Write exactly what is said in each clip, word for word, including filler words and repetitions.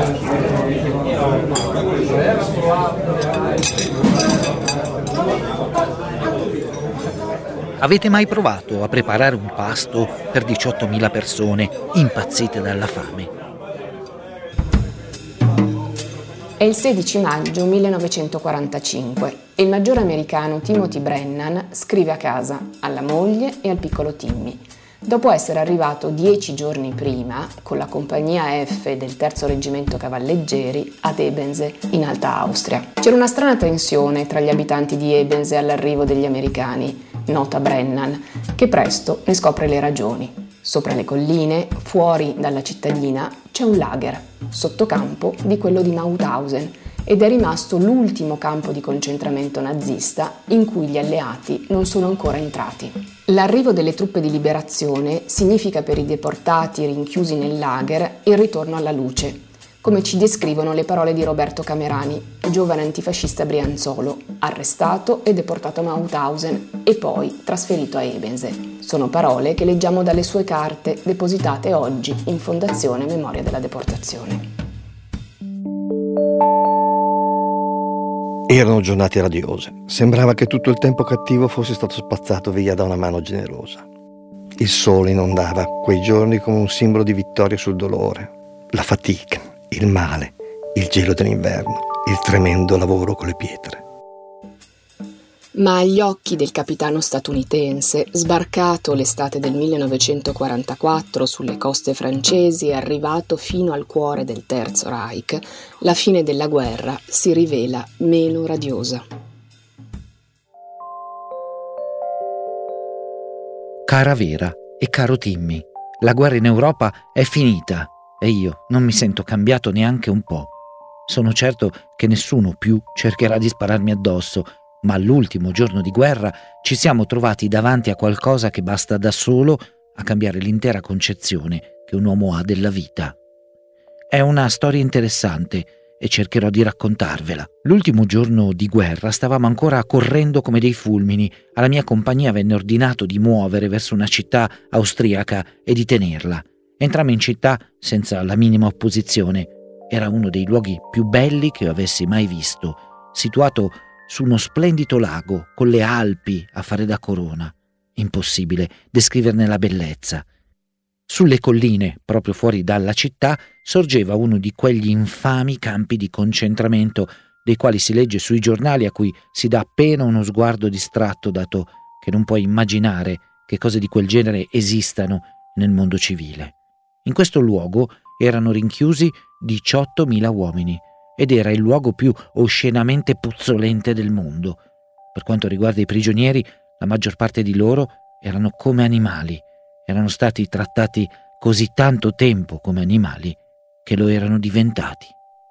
Avete mai provato a preparare un pasto per diciottomila persone impazzite dalla fame? È il sedici maggio millenovecentoquarantacinque e il maggiore americano Timothy Brennan scrive a casa, alla moglie e al piccolo Timmy, dopo essere arrivato dieci giorni prima con la compagnia F del terzo reggimento cavalleggeri ad Ebense in Alta Austria. C'era una strana tensione tra gli abitanti di Ebense all'arrivo degli americani, nota Brennan, che presto ne scopre le ragioni. Sopra le colline, fuori dalla cittadina, c'è un lager, sottocampo di quello di Mauthausen, ed è rimasto l'ultimo campo di concentramento nazista in cui gli alleati non sono ancora entrati. L'arrivo delle truppe di liberazione significa per i deportati rinchiusi nel lager il ritorno alla luce, come ci descrivono le parole di Roberto Camerani, giovane antifascista brianzolo, arrestato e deportato a Mauthausen e poi trasferito a Ebense. Sono parole che leggiamo dalle sue carte depositate oggi in Fondazione Memoria della Deportazione. Erano giornate radiose. Sembrava che tutto il tempo cattivo fosse stato spazzato via da una mano generosa. Il sole inondava quei giorni come un simbolo di vittoria sul dolore, la fatica, il male, il gelo dell'inverno, il tremendo lavoro con le pietre. Ma agli occhi del capitano statunitense, sbarcato l'estate del millenovecentoquarantaquattro sulle coste francesi e arrivato fino al cuore del Terzo Reich, la fine della guerra si rivela meno radiosa. Cara Vera e caro Timmy, la guerra in Europa è finita e io non mi sento cambiato neanche un po'. Sono certo che nessuno più cercherà di spararmi addosso, ma all'ultimo giorno di guerra ci siamo trovati davanti a qualcosa che basta da solo a cambiare l'intera concezione che un uomo ha della vita. È una storia interessante e cercherò di raccontarvela. L'ultimo giorno di guerra stavamo ancora correndo come dei fulmini. Alla mia compagnia venne ordinato di muovere verso una città austriaca e di tenerla. Entrammo in città senza la minima opposizione. Era uno dei luoghi più belli che io avessi mai visto, situato su uno splendido lago con le Alpi a fare da corona. Impossibile descriverne la bellezza. Sulle colline, proprio fuori dalla città, sorgeva uno di quegli infami campi di concentramento dei quali si legge sui giornali, a cui si dà appena uno sguardo distratto, dato che non puoi immaginare che cose di quel genere esistano nel mondo civile. In questo luogo erano rinchiusi diciottomila uomini ed era il luogo più oscenamente puzzolente del mondo. Per quanto riguarda i prigionieri, la maggior parte di loro erano come animali. Erano stati trattati così tanto tempo come animali che lo erano diventati.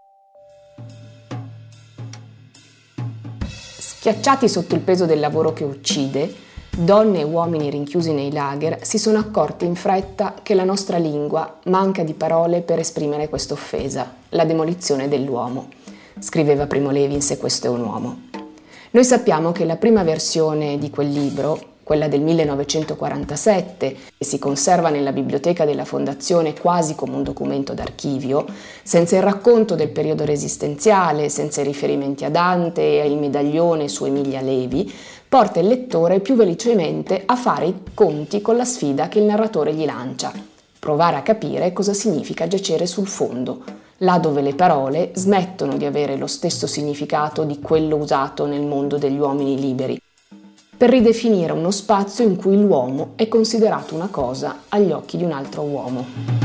Schiacciati sotto il peso del lavoro che uccide, donne e uomini rinchiusi nei lager si sono accorti in fretta che la nostra lingua manca di parole per esprimere questa offesa, la demolizione dell'uomo. Scriveva Primo Levi in Se questo è un uomo. Noi sappiamo che la prima versione di quel libro, quella del millenovecentoquarantasette, che si conserva nella biblioteca della Fondazione quasi come un documento d'archivio, senza il racconto del periodo resistenziale, senza i riferimenti a Dante e al medaglione su Emilia Levi, porta il lettore più velocemente a fare i conti con la sfida che il narratore gli lancia, provare a capire cosa significa giacere sul fondo, là dove le parole smettono di avere lo stesso significato di quello usato nel mondo degli uomini liberi, per ridefinire uno spazio in cui l'uomo è considerato una cosa agli occhi di un altro uomo.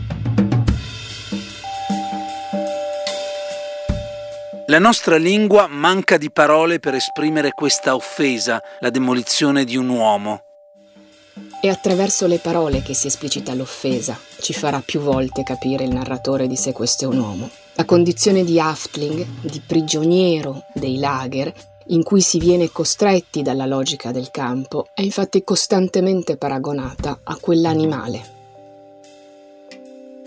La nostra lingua manca di parole per esprimere questa offesa, la demolizione di un uomo. È attraverso le parole che si esplicita l'offesa, ci farà più volte capire il narratore di Se questo è un uomo. La condizione di Häftling, di prigioniero dei lager, in cui si viene costretti dalla logica del campo, è infatti costantemente paragonata a quella animale.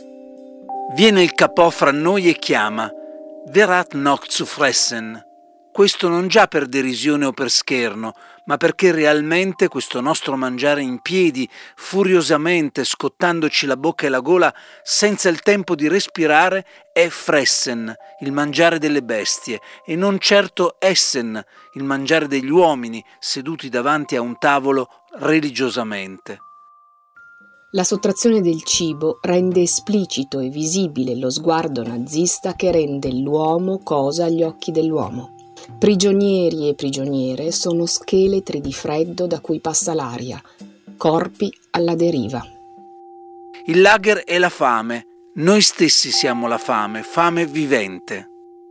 Viene il capò fra noi e chiama: Wer hat noch zu fressen? Questo non già per derisione o per scherno, ma perché realmente questo nostro mangiare in piedi, furiosamente scottandoci la bocca e la gola, senza il tempo di respirare, è fressen, il mangiare delle bestie, e non certo essen, il mangiare degli uomini, seduti davanti a un tavolo religiosamente. La sottrazione del cibo rende esplicito e visibile lo sguardo nazista che rende l'uomo cosa agli occhi dell'uomo. Prigionieri e prigioniere sono scheletri di freddo da cui passa l'aria, corpi alla deriva. Il lager è la fame, noi stessi siamo la fame, fame vivente.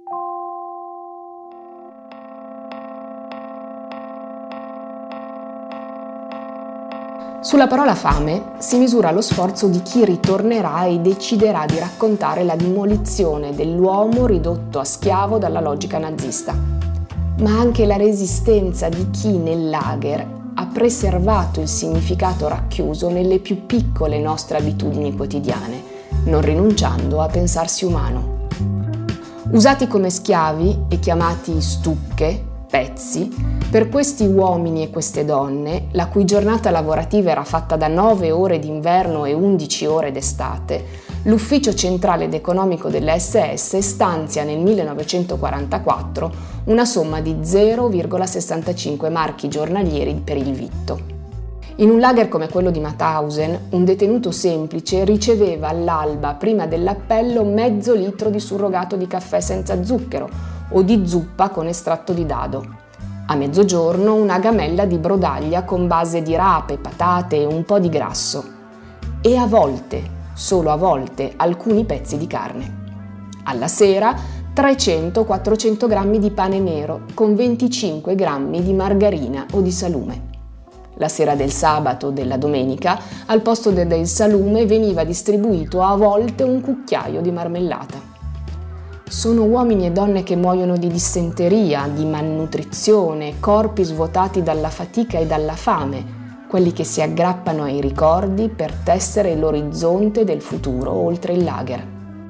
Sulla parola fame si misura lo sforzo di chi ritornerà e deciderà di raccontare la demolizione dell'uomo ridotto a schiavo dalla logica nazista, ma anche la resistenza di chi nel lager ha preservato il significato racchiuso nelle più piccole nostre abitudini quotidiane, non rinunciando a pensarsi umano. Usati come schiavi e chiamati stucche, pezzi, per questi uomini e queste donne, la cui giornata lavorativa era fatta da nove ore d'inverno e undici ore d'estate, l'Ufficio Centrale ed Economico dell'esse esse stanzia nel millenovecentoquarantaquattro una somma di zero virgola sessantacinque marchi giornalieri per il vitto. In un lager come quello di Mauthausen, un detenuto semplice riceveva all'alba, prima dell'appello, mezzo litro di surrogato di caffè senza zucchero o di zuppa con estratto di dado. A mezzogiorno una gamella di brodaglia con base di rape, patate e un po' di grasso. E a volte, solo a volte, alcuni pezzi di carne. Alla sera trecento quattrocento grammi di pane nero con venticinque grammi di margarina o di salume. La sera del sabato o della domenica, al posto del salume veniva distribuito a volte un cucchiaio di marmellata. Sono uomini e donne che muoiono di dissenteria, di malnutrizione, corpi svuotati dalla fatica e dalla fame, quelli che si aggrappano ai ricordi per tessere l'orizzonte del futuro oltre il lager.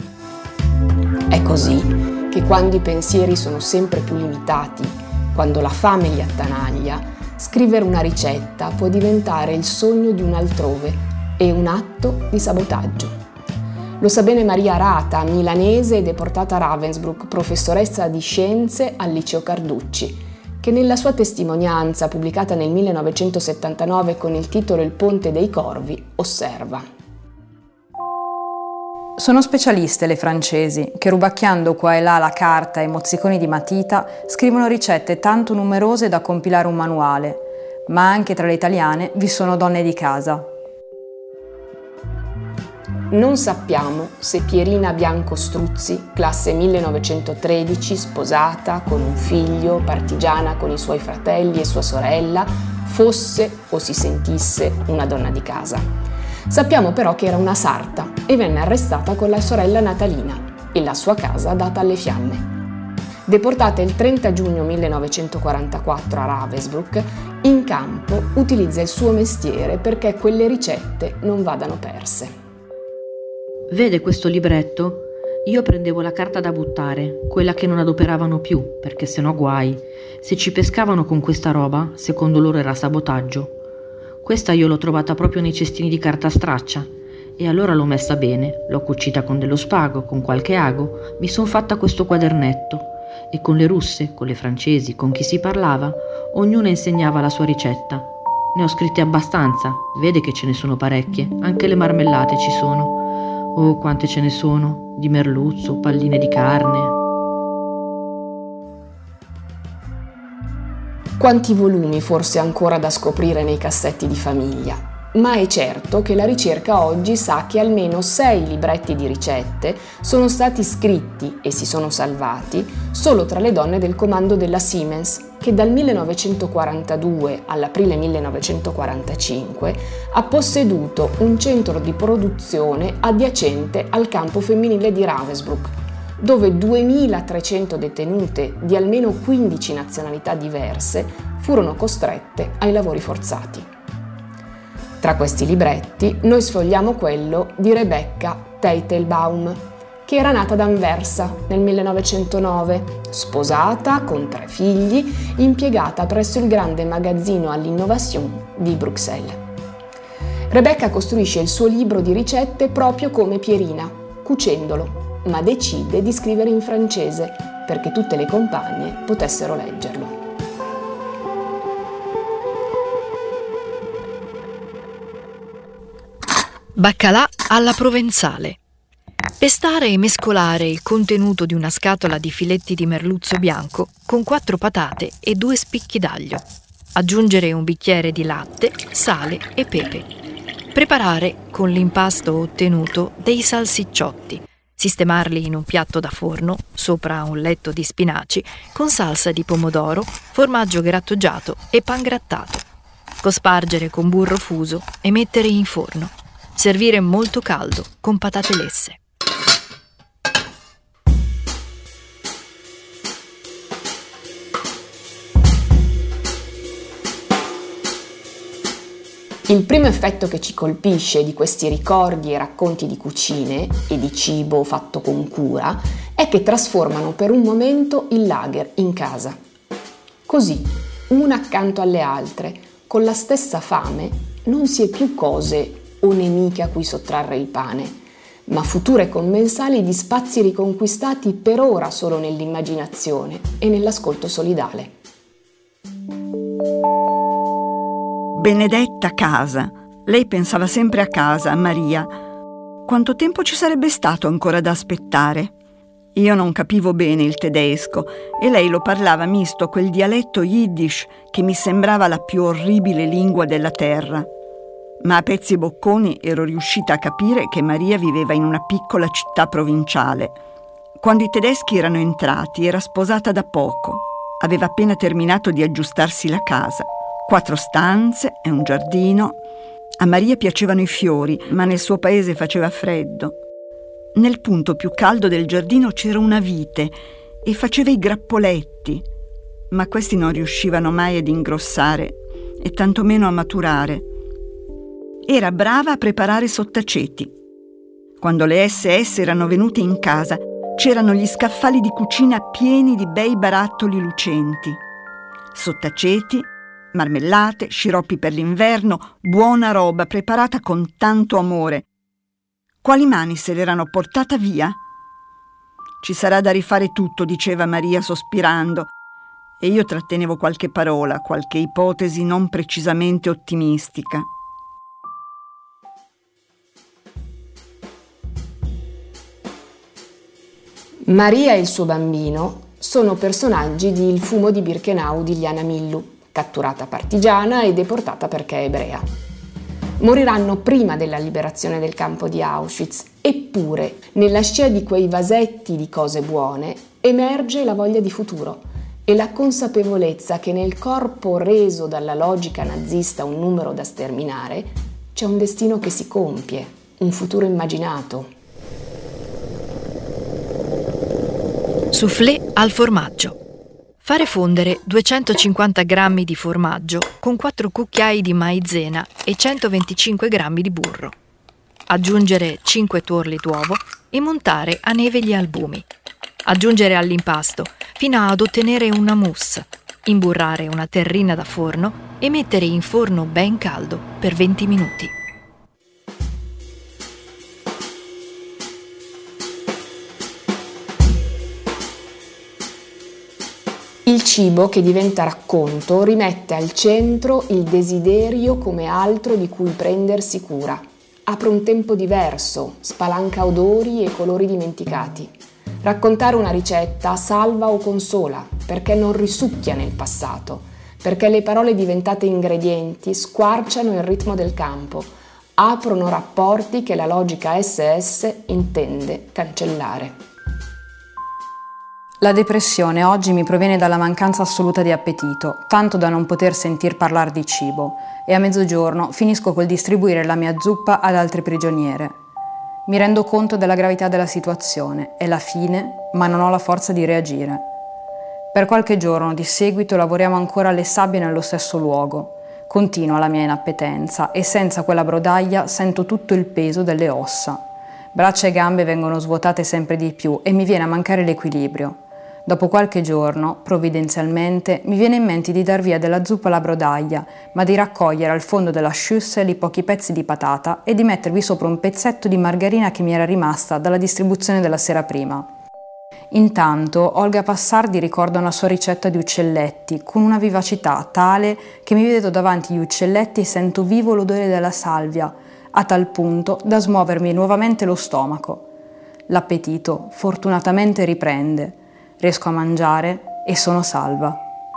È così che quando i pensieri sono sempre più limitati, quando la fame li attanaglia, scrivere una ricetta può diventare il sogno di un altrove e un atto di sabotaggio. Lo sa bene Maria Arata, milanese e deportata a Ravensbrück, professoressa di scienze al liceo Carducci, che nella sua testimonianza, pubblicata nel millenovecentosettantanove con il titolo Il ponte dei corvi, osserva: Sono specialiste le francesi, che rubacchiando qua e là la carta e mozziconi di matita scrivono ricette tanto numerose da compilare un manuale, ma anche tra le italiane vi sono donne di casa. Non sappiamo se Pierina Bianco Struzzi, classe millenovecentotredici, sposata, con un figlio, partigiana con i suoi fratelli e sua sorella, fosse o si sentisse una donna di casa. Sappiamo però che era una sarta e venne arrestata con la sorella Natalina e la sua casa data alle fiamme. Deportata il trenta giugno millenovecentoquarantaquattro a Ravensbrück, in campo utilizza il suo mestiere perché quelle ricette non vadano perse. Vede questo libretto? Io prendevo la carta da buttare, quella che non adoperavano più, perché sennò guai. Se ci pescavano con questa roba, secondo loro era sabotaggio. Questa io l'ho trovata proprio nei cestini di carta straccia, e allora l'ho messa bene, l'ho cucita con dello spago, con qualche ago, mi son fatta questo quadernetto, e con le russe, con le francesi, con chi si parlava, ognuna insegnava la sua ricetta. Ne ho scritte abbastanza, vede che ce ne sono parecchie, anche le marmellate ci sono. Oh, quante ce ne sono, di merluzzo, palline di carne. Quanti volumi forse ancora da scoprire nei cassetti di famiglia, ma è certo che la ricerca oggi sa che almeno sei libretti di ricette sono stati scritti e si sono salvati solo tra le donne del comando della Siemens, che dal millenovecentoquarantadue all'aprile millenovecentoquarantacinque ha posseduto un centro di produzione adiacente al campo femminile di Ravensbrück, dove duemilatrecento detenute di almeno quindici nazionalità diverse furono costrette ai lavori forzati. Tra questi libretti noi sfogliamo quello di Rebecca Teitelbaum, che era nata ad Anversa nel millenovecentonove, sposata, con tre figli, impiegata presso il grande magazzino all'innovation di Bruxelles. Rebecca costruisce il suo libro di ricette proprio come Pierina, cucendolo, ma decide di scrivere in francese perché tutte le compagne potessero leggerlo. Baccalà alla provenzale. Pestare e mescolare il contenuto di una scatola di filetti di merluzzo bianco con quattro patate e due spicchi d'aglio. Aggiungere un bicchiere di latte, sale e pepe. Preparare con l'impasto ottenuto dei salsicciotti. Sistemarli in un piatto da forno, sopra un letto di spinaci, con salsa di pomodoro, formaggio grattugiato e pan grattato. Cospargere con burro fuso e mettere in forno. Servire molto caldo con patate lesse. Il primo effetto che ci colpisce di questi ricordi e racconti di cucine e di cibo fatto con cura è che trasformano per un momento il lager in casa. Così, una accanto alle altre, con la stessa fame, non si è più cose o nemiche a cui sottrarre il pane, ma future commensali di spazi riconquistati per ora solo nell'immaginazione e nell'ascolto solidale. Benedetta casa. Lei pensava sempre a casa, a Maria. Quanto tempo ci sarebbe stato ancora da aspettare? Io non capivo bene il tedesco e lei lo parlava misto a quel dialetto yiddish che mi sembrava la più orribile lingua della terra. Ma a pezzi bocconi ero riuscita a capire che Maria viveva in una piccola città provinciale. Quando i tedeschi erano entrati era sposata da poco. Aveva appena terminato di aggiustarsi la casa. Quattro stanze e un giardino. A Maria piacevano i fiori, ma nel suo paese faceva freddo. Nel punto più caldo del giardino c'era una vite e faceva i grappoletti, ma questi non riuscivano mai ad ingrossare e tantomeno a maturare. Era brava a preparare sottaceti. Quando le esse esse erano venute in casa, c'erano gli scaffali di cucina pieni di bei barattoli lucenti. Sottaceti, marmellate, sciroppi per l'inverno, buona roba preparata con tanto amore. Quali mani se l'erano portata via? Ci sarà da rifare tutto, diceva Maria sospirando, e io trattenevo qualche parola, qualche ipotesi non precisamente ottimistica. Maria e il suo bambino sono personaggi di Il fumo di Birkenau di Liana Millu, catturata partigiana e deportata perché è ebrea. Moriranno prima della liberazione del campo di Auschwitz, eppure nella scia di quei vasetti di cose buone emerge la voglia di futuro e la consapevolezza che nel corpo reso dalla logica nazista un numero da sterminare c'è un destino che si compie, un futuro immaginato. Soufflé al formaggio. Fare fondere duecentocinquanta grammi di formaggio con quattro cucchiai di maizena e centoventicinque grammi di burro. Aggiungere cinque tuorli d'uovo e montare a neve gli albumi. Aggiungere all'impasto fino ad ottenere una mousse. Imburrare una terrina da forno e mettere in forno ben caldo per venti minuti. Il cibo che diventa racconto rimette al centro il desiderio come altro di cui prendersi cura. Apre un tempo diverso, spalanca odori e colori dimenticati. Raccontare una ricetta salva o consola, perché non risucchia nel passato, perché le parole diventate ingredienti squarciano il ritmo del campo, aprono rapporti che la logica esse esse intende cancellare. La depressione oggi mi proviene dalla mancanza assoluta di appetito, tanto da non poter sentir parlare di cibo, e a mezzogiorno finisco col distribuire la mia zuppa ad altre prigioniere. Mi rendo conto della gravità della situazione, è la fine, ma non ho la forza di reagire. Per qualche giorno di seguito lavoriamo ancora alle sabbie nello stesso luogo. Continua la mia inappetenza e senza quella brodaglia sento tutto il peso delle ossa. Braccia e gambe vengono svuotate sempre di più e mi viene a mancare l'equilibrio. Dopo qualche giorno, provvidenzialmente, mi viene in mente di dar via della zuppa alla brodaglia, ma di raccogliere al fondo della schüssel i pochi pezzi di patata e di mettervi sopra un pezzetto di margarina che mi era rimasta dalla distribuzione della sera prima. Intanto Olga Passardi ricorda una sua ricetta di uccelletti con una vivacità tale che mi vedo davanti gli uccelletti e sento vivo l'odore della salvia, a tal punto da smuovermi nuovamente lo stomaco. L'appetito fortunatamente riprende. Riesco a mangiare e sono salva.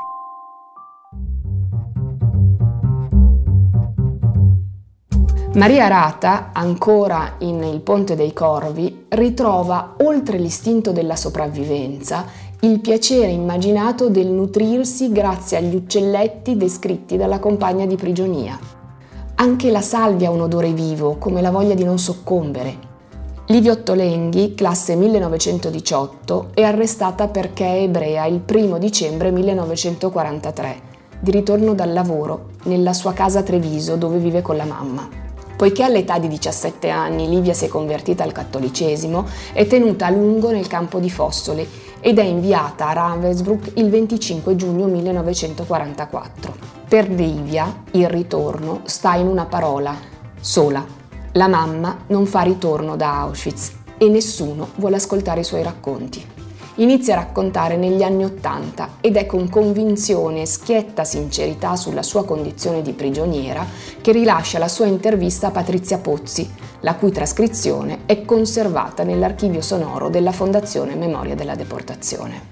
Maria Arata, ancora in Il Ponte dei Corvi, ritrova, oltre l'istinto della sopravvivenza, il piacere immaginato del nutrirsi grazie agli uccelletti descritti dalla compagna di prigionia. Anche la salvia ha un odore vivo, come la voglia di non soccombere. Livia Ottolenghi, classe millenovecentodiciotto, è arrestata perché è ebrea il primo dicembre millenovecentoquarantatré, di ritorno dal lavoro, nella sua casa a Treviso dove vive con la mamma. Poiché all'età di diciassette anni Livia si è convertita al cattolicesimo, è tenuta a lungo nel campo di Fossoli ed è inviata a Ravensbrück il venticinque giugno millenovecentoquarantaquattro. Per Livia il ritorno sta in una parola, sola. La mamma non fa ritorno da Auschwitz e nessuno vuole ascoltare i suoi racconti. Inizia a raccontare negli anni Ottanta ed è con convinzione e schietta sincerità sulla sua condizione di prigioniera che rilascia la sua intervista a Patrizia Pozzi, la cui trascrizione è conservata nell'archivio sonoro della Fondazione Memoria della Deportazione.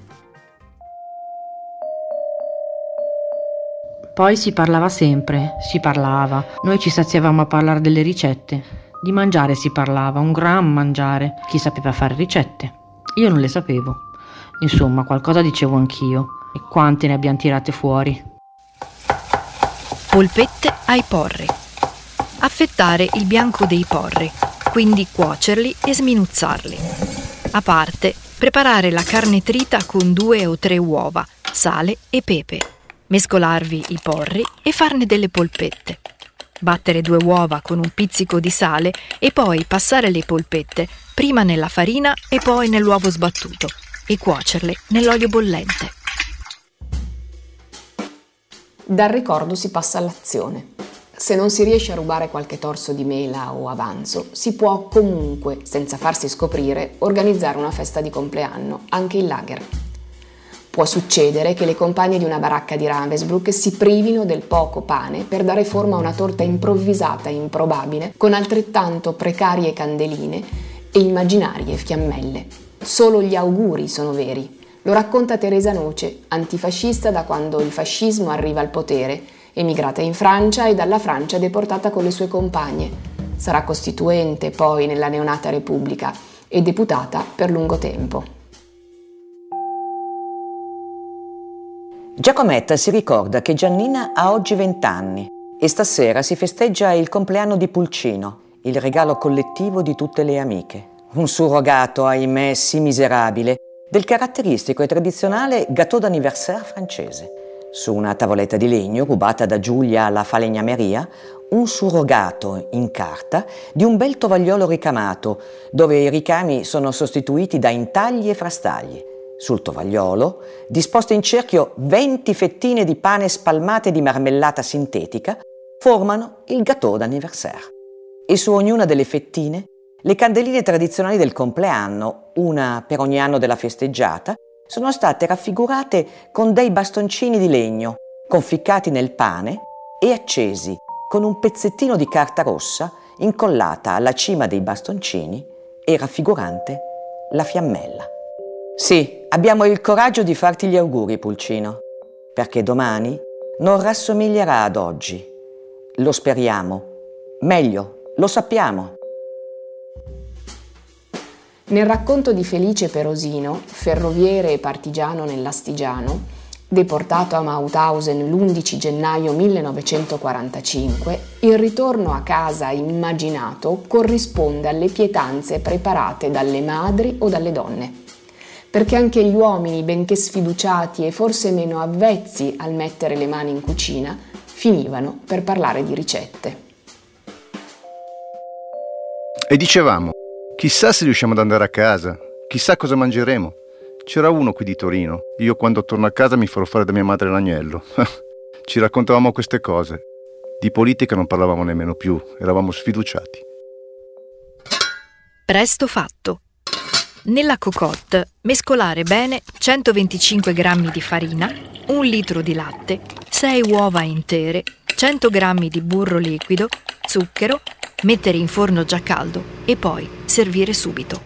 Poi si parlava sempre, si parlava. Noi ci saziavamo a parlare delle ricette. Di mangiare si parlava, un gran mangiare. Chi sapeva fare ricette? Io non le sapevo. Insomma, qualcosa dicevo anch'io. E quante ne abbiamo tirate fuori. Polpette ai porri. Affettare il bianco dei porri, quindi cuocerli e sminuzzarli. A parte, preparare la carne trita con due o tre uova, sale e pepe. Mescolarvi i porri e farne delle polpette. Battere due uova con un pizzico di sale e poi passare le polpette prima nella farina e poi nell'uovo sbattuto e cuocerle nell'olio bollente. Dal ricordo si passa all'azione. Se non si riesce a rubare qualche torso di mela o avanzo, si può comunque, senza farsi scoprire, organizzare una festa di compleanno, anche in lager. Può succedere che le compagne di una baracca di Ravensbrück si privino del poco pane per dare forma a una torta improvvisata e improbabile con altrettanto precarie candeline e immaginarie fiammelle. Solo gli auguri sono veri. Lo racconta Teresa Noce, antifascista da quando il fascismo arriva al potere, emigrata in Francia e dalla Francia deportata con le sue compagne. Sarà costituente poi nella neonata Repubblica e deputata per lungo tempo. Giacometta si ricorda che Giannina ha oggi vent'anni e stasera si festeggia il compleanno di Pulcino, il regalo collettivo di tutte le amiche. Un surrogato, ahimè, sì miserabile, del caratteristico e tradizionale gâteau d'anniversaire francese. Su una tavoletta di legno rubata da Giulia alla falegnameria, un surrogato in carta di un bel tovagliolo ricamato, dove i ricami sono sostituiti da intagli e frastagli. Sul tovagliolo, disposte in cerchio venti fettine di pane spalmate di marmellata sintetica, formano il gâteau d'anniversaire. E su ognuna delle fettine, le candeline tradizionali del compleanno, una per ogni anno della festeggiata, sono state raffigurate con dei bastoncini di legno, conficcati nel pane e accesi con un pezzettino di carta rossa incollata alla cima dei bastoncini e raffigurante la fiammella. Sì, abbiamo il coraggio di farti gli auguri, Pulcino, perché domani non rassomiglierà ad oggi. Lo speriamo. Meglio, lo sappiamo. Nel racconto di Felice Perosino, ferroviere e partigiano nell'Astigiano, deportato a Mauthausen l'undici gennaio millenovecentoquarantacinque, il ritorno a casa immaginato corrisponde alle pietanze preparate dalle madri o dalle donne. Perché anche gli uomini, benché sfiduciati e forse meno avvezzi al mettere le mani in cucina, finivano per parlare di ricette. E dicevamo Chissà se riusciamo ad andare a casa, chissà cosa mangeremo. C'era uno qui di Torino. Io quando torno a casa mi farò fare da mia madre l'agnello. Ci raccontavamo queste cose. Di politica non parlavamo nemmeno più, eravamo sfiduciati. Presto fatto. Nella cocotte mescolare bene centoventicinque grammi di farina, un litro di latte, sei uova intere, cento grammi di burro liquido, zucchero, mettere in forno già caldo e poi servire subito.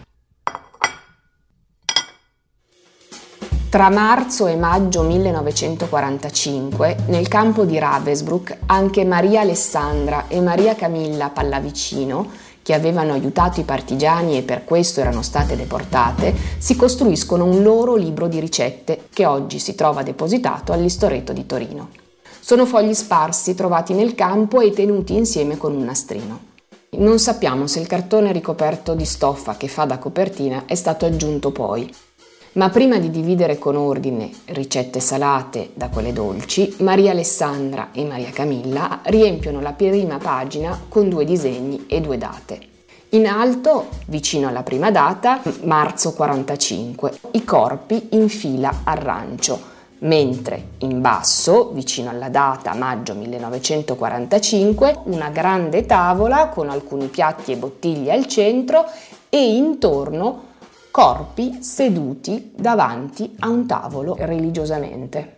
Tra marzo e maggio millenovecentoquarantacinque, nel campo di Ravensbrück, anche Maria Alessandra e Maria Camilla Pallavicino, che avevano aiutato i partigiani e per questo erano state deportate, si costruiscono un loro libro di ricette che oggi si trova depositato all'Istoretto di Torino. Sono fogli sparsi trovati nel campo e tenuti insieme con un nastrino. Non sappiamo se il cartone ricoperto di stoffa che fa da copertina è stato aggiunto poi. Ma prima di dividere con ordine ricette salate da quelle dolci, Maria Alessandra e Maria Camilla riempiono la prima pagina con due disegni e due date. In alto, vicino alla prima data, marzo quarantacinque, i corpi in fila arancio, mentre in basso, vicino alla data maggio millenovecentoquarantacinque, una grande tavola con alcuni piatti e bottiglie al centro e intorno corpi seduti davanti a un tavolo religiosamente.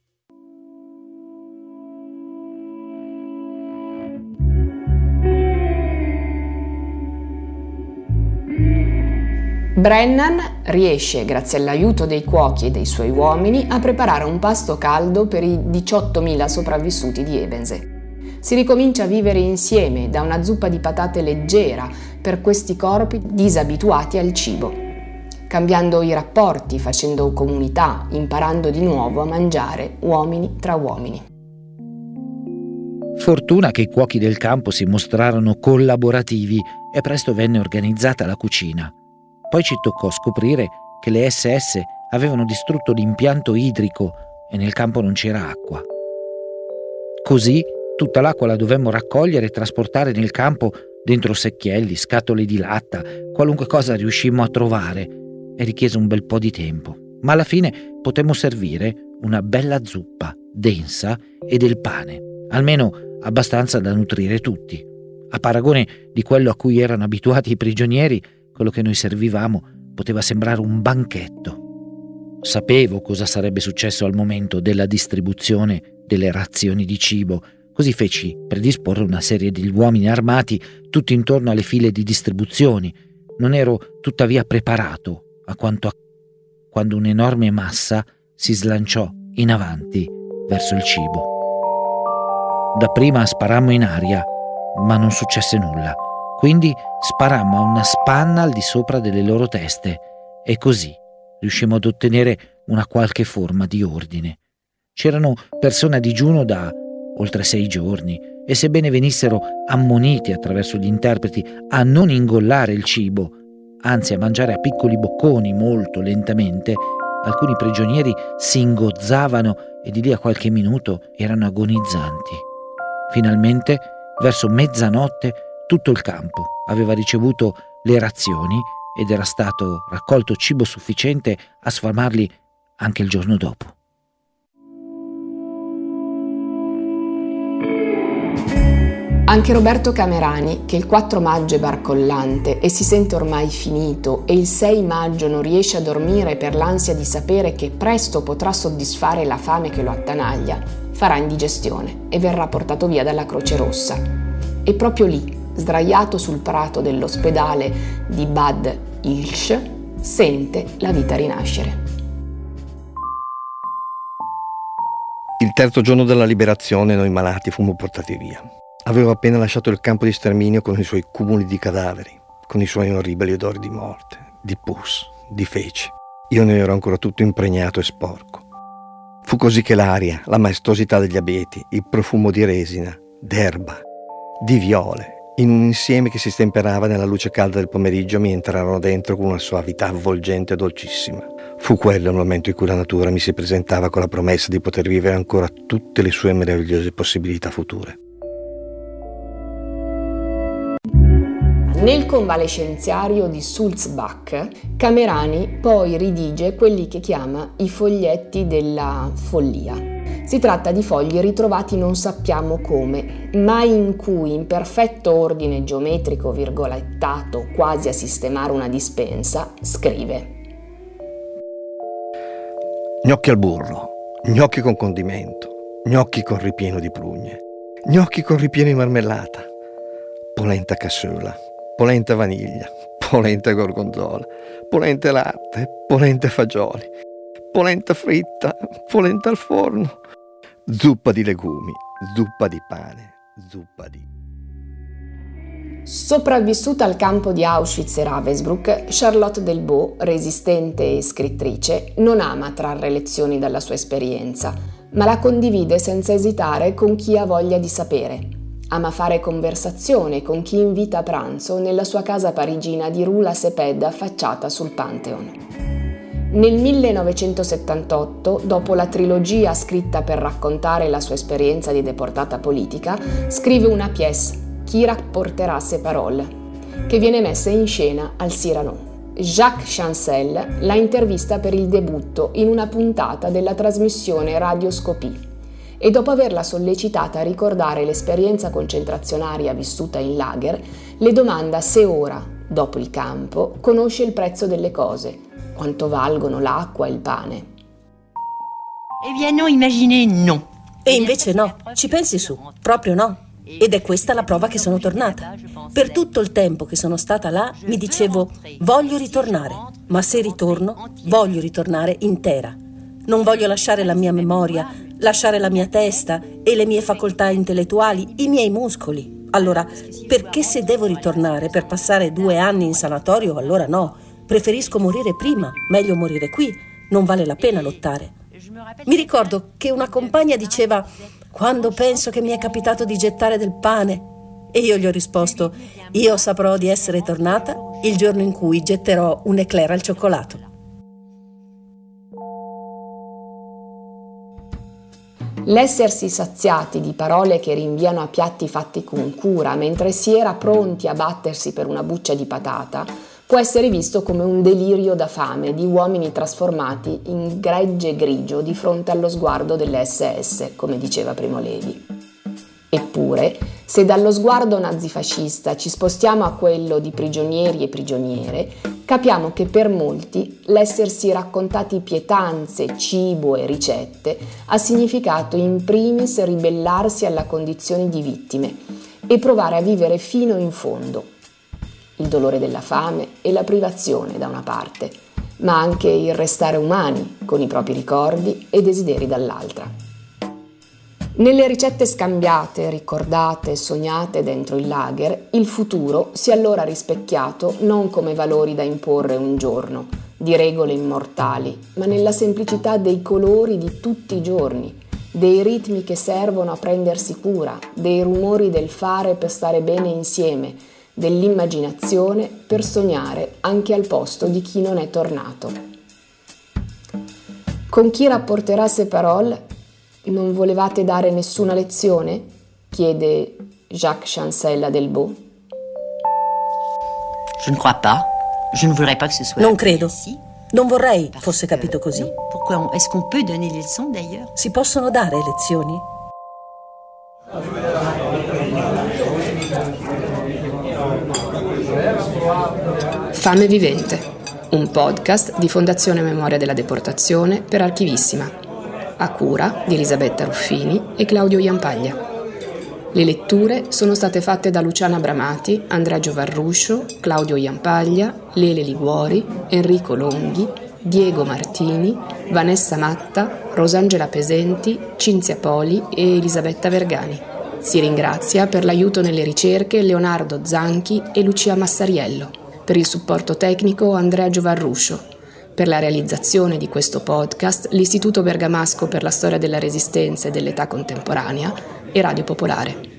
Brennan riesce, grazie all'aiuto dei cuochi e dei suoi uomini, a preparare un pasto caldo per i diciottomila sopravvissuti di Ebense. Si ricomincia a vivere insieme da una zuppa di patate leggera per questi corpi disabituati al cibo, cambiando i rapporti, facendo comunità, imparando di nuovo a mangiare uomini tra uomini. Fortuna che i cuochi del campo si mostrarono collaborativi e presto venne organizzata la cucina. Poi ci toccò scoprire che le esse esse avevano distrutto l'impianto idrico e nel campo non c'era acqua. Così tutta l'acqua la dovemmo raccogliere e trasportare nel campo dentro secchielli, scatole di latta, qualunque cosa riuscimmo a trovare. E richiese un bel po' di tempo, ma alla fine potemmo servire una bella zuppa, densa e del pane, almeno abbastanza da nutrire tutti. A paragone di quello a cui erano abituati i prigionieri, quello che noi servivamo poteva sembrare un banchetto. Sapevo cosa sarebbe successo al momento della distribuzione delle razioni di cibo, così feci predisporre una serie di uomini armati tutti intorno alle file di distribuzioni. Non ero tuttavia preparato a quanto a quando un'enorme massa si slanciò in avanti verso il cibo. Dapprima sparammo in aria, ma non successe nulla. Quindi sparammo a una spanna al di sopra delle loro teste e così riuscimmo ad ottenere una qualche forma di ordine. C'erano persone a digiuno da oltre sei giorni e sebbene venissero ammoniti attraverso gli interpreti a non ingollare il cibo, anzi a mangiare a piccoli bocconi molto lentamente, alcuni prigionieri si ingozzavano e di lì a qualche minuto erano agonizzanti. Finalmente, verso mezzanotte, tutto il campo aveva ricevuto le razioni ed era stato raccolto cibo sufficiente a sfamarli anche il giorno dopo. Anche Roberto Camerani, che il quattro maggio è barcollante e si sente ormai finito e il sei maggio non riesce a dormire per l'ansia di sapere che presto potrà soddisfare la fame che lo attanaglia, farà indigestione e verrà portato via dalla Croce Rossa. E proprio lì, sdraiato sul prato dell'ospedale di Bad Ischl, sente la vita rinascere. Il terzo giorno della liberazione noi malati fummo portati via. Avevo appena lasciato il campo di sterminio con i suoi cumuli di cadaveri, con i suoi orribili odori di morte, di pus, di feci. Io ne ero ancora tutto impregnato e sporco. Fu così che l'aria, la maestosità degli abeti, il profumo di resina, d'erba, di viole, in un insieme che si stemperava nella luce calda del pomeriggio, mi entrarono dentro con una soavità avvolgente e dolcissima. Fu quello il momento in cui la natura mi si presentava con la promessa di poter vivere ancora tutte le sue meravigliose possibilità future. Nel convalescenziario di Sulzbach, Camerani poi ridige quelli che chiama i foglietti della follia. Si tratta di fogli ritrovati non sappiamo come, ma in cui, in perfetto ordine geometrico virgolettato, quasi a sistemare una dispensa, scrive: gnocchi al burro, gnocchi con condimento, gnocchi con ripieno di prugne, gnocchi con ripieno di marmellata, polenta cassola, polenta vaniglia, polenta gorgonzola, polenta latte, polenta fagioli, polenta fritta, polenta al forno, zuppa di legumi, zuppa di pane, zuppa di... Sopravvissuta al campo di Auschwitz e Ravensbrück, Charlotte Delbo, resistente e scrittrice, non ama trarre lezioni dalla sua esperienza, ma la condivide senza esitare con chi ha voglia di sapere. Ama fare conversazione con chi invita a pranzo nella sua casa parigina di Rue La Cepede affacciata sul Pantheon. Nel millenovecentosettantotto, dopo la trilogia scritta per raccontare la sua esperienza di deportata politica, scrive una pièce, Chi rapporterà ces paroles, che viene messa in scena al Cyrano. Jacques Chancel la intervista per il debutto in una puntata della trasmissione Radioscopie e dopo averla sollecitata a ricordare l'esperienza concentrazionaria vissuta in lager, le domanda se ora, dopo il campo, conosce il prezzo delle cose, quanto valgono l'acqua e il pane. Eh bien non, immaginez non. E invece no, ci pensi su, proprio no. Ed è questa la prova che sono tornata. Per tutto il tempo che sono stata là mi dicevo voglio ritornare, ma se ritorno voglio ritornare intera. Non voglio lasciare la mia memoria, lasciare la mia testa e le mie facoltà intellettuali, i miei muscoli. Allora, perché se devo ritornare per passare due anni in sanatorio, allora no. Preferisco morire prima, meglio morire qui, non vale la pena lottare. Mi ricordo che una compagna diceva quando penso che mi è capitato di gettare del pane, e io gli ho risposto io saprò di essere tornata il giorno in cui getterò un eclair al cioccolato. L'essersi saziati di parole che rinviano a piatti fatti con cura mentre si era pronti a battersi per una buccia di patata può essere visto come un delirio da fame di uomini trasformati in gregge grigio di fronte allo sguardo delle esse esse, come diceva Primo Levi. Eppure, se dallo sguardo nazifascista ci spostiamo a quello di prigionieri e prigioniere, capiamo che per molti l'essersi raccontati pietanze, cibo e ricette ha significato in primis ribellarsi alla condizione di vittime e provare a vivere fino in fondo. Il dolore della fame e la privazione da una parte, ma anche il restare umani con i propri ricordi e desideri dall'altra. Nelle ricette scambiate, ricordate, sognate dentro il lager, il futuro si è allora rispecchiato non come valori da imporre un giorno, di regole immortali, ma nella semplicità dei colori di tutti i giorni, dei ritmi che servono a prendersi cura, dei rumori del fare per stare bene insieme, dell'immaginazione per sognare anche al posto di chi non è tornato. Con chi rapporterà ces paroles? Non volevate dare nessuna lezione? Chiede Jacques Chancel a Delbo. Je ne crois pas. Je ne voudrais pas que ce soit. Non credo. Non vorrei fosse capito così. Pourquoi est-ce qu'on peut donner des leçons d'ailleurs? Si possono dare lezioni? Fame vivente, un podcast di Fondazione Memoria della Deportazione per Archivissima, a cura di Elisabetta Ruffini e Claudio Iampaglia. Le letture sono state fatte da Luciana Bramati, Andrea Giovarruscio, Claudio Iampaglia, Lele Liguori, Enrico Longhi, Diego Martini, Vanessa Matta, Rosangela Pesenti, Cinzia Poli e Elisabetta Vergani. Si ringrazia per l'aiuto nelle ricerche Leonardo Zanchi e Lucia Massariello. Per il supporto tecnico Andrea Giovarruscio. Per la realizzazione di questo podcast l'Istituto Bergamasco per la Storia della Resistenza e dell'Età Contemporanea e Radio Popolare.